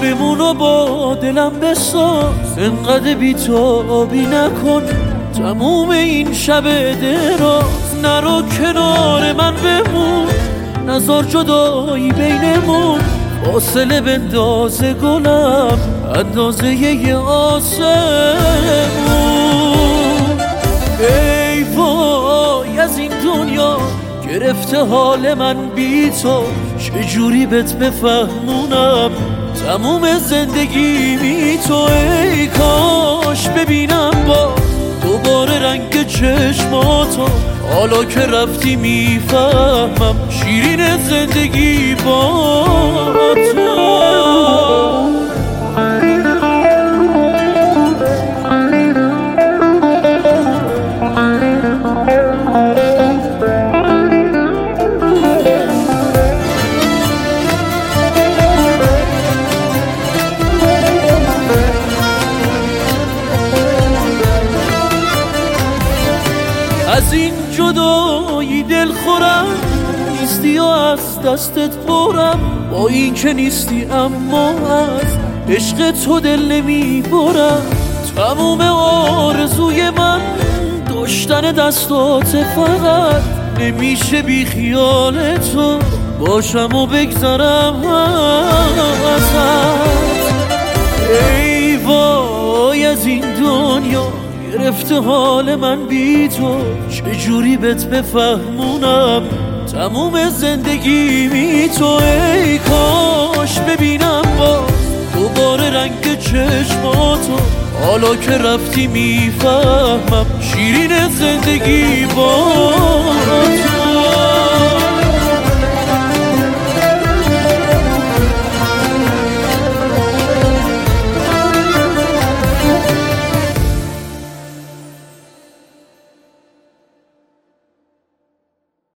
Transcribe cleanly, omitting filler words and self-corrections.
بمونو با دلم بساز، انقدر بیتابی نکن تموم این شب دراز. نرو کنار من بمون، نزار جدایی بینمون، فاصله بندازه گلم اندازه یه آسمون. ای وای از این دنیا گرفته حال من بی تو، چجوری بهت بفهمونم تموم زندگی بی تو. ای کاش ببینم با دوباره رنگ چشماتو، حالا که رفتی میفهمم شیرین زندگی با تو. از این جدایی دل خورم، نیستی و از دستت برم. با این که نیستی اما از عشق تو دل نمی برم. تموم آرزوی من داشتن دستات، فقط نمیشه بی خیال تو باشم و بگذرم ازت. ای وای از این دنیا گرفته حال من بی تو، چجوری بهت بفهمونم تموم زندگی بی تو. ای کاش ببینم با دوباره رنگ چشماتو، حالا که رفتی میفهمم شیرین زندگی با تو.